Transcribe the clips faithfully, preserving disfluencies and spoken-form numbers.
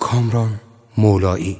کامران مولایی.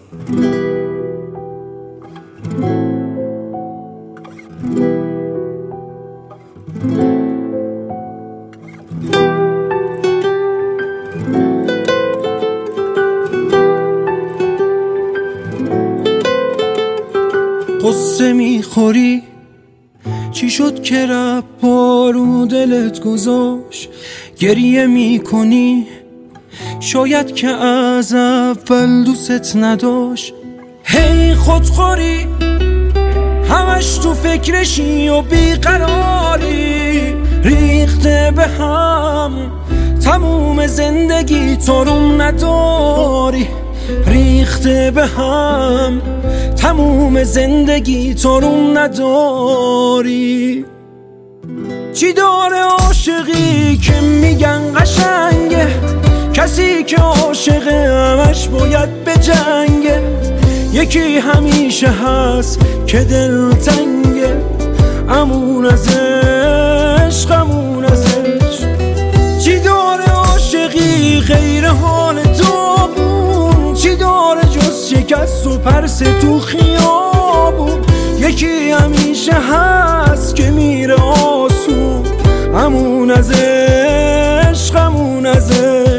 قصه میخوری چی شد که رب بارو دلت گذاشت؟ گریه میکنی شاید که از اول دوست نداشت. هی خودخوری همش تو فکرشی و بیقراری، ریخته به هم تموم زندگی تو رو نداری، ریخته به هم تموم زندگی تو رو نداری. چی داره عاشقی که میگن قشنگه؟ کسی که عاشقه همش باید به جنگه. یکی همیشه هست که دل تنگه، امون از عشق امون از عشق. چی داره عاشقی غیر حال داغون؟ چی داره جز شکست و پرس تو خیابون؟ یکی همیشه هست که میره آسون، امون از عشق امون از عشق.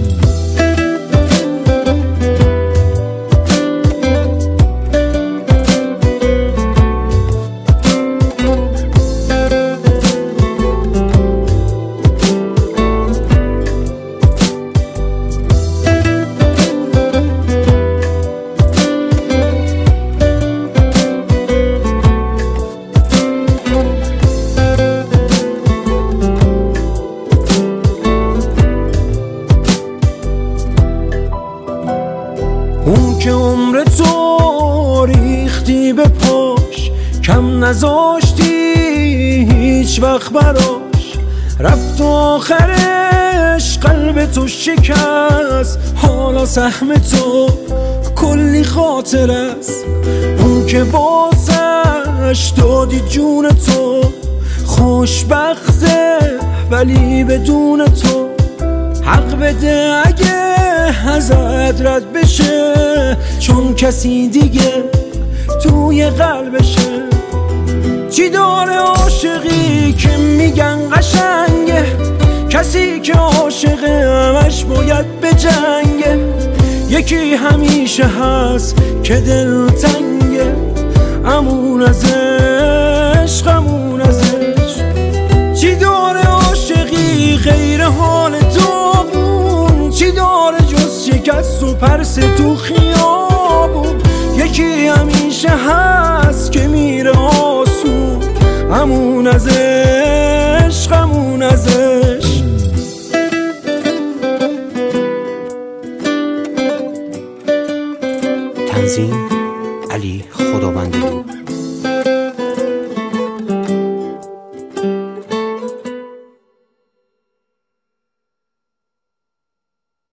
اون که عمر تو ریختی به پاش، کم نذاشتی هیچ وقت براش، رفت و آخرش قلب تو شکست، حالا سهم تو کلی خاطر است. اون که بازش دادی جون تو، خوشبخته ولی بدون تو. حق بده اگه ازت رد بشه، چون کسی دیگه توی قلبشه. چی داره عاشقی که میگن قشنگه؟ کسی که عاشقه همش باید به جنگه. یکی همیشه هست که دل تنگه، امون از عشق امون از عشق. چی داره عاشقی غیر حال داغون؟ چی داره جز شکست و پرس تو خیابون؟ یکی همیشه هست که میره آسون، امون از عشق امون از عشق. تنظیم علی خداوندلو.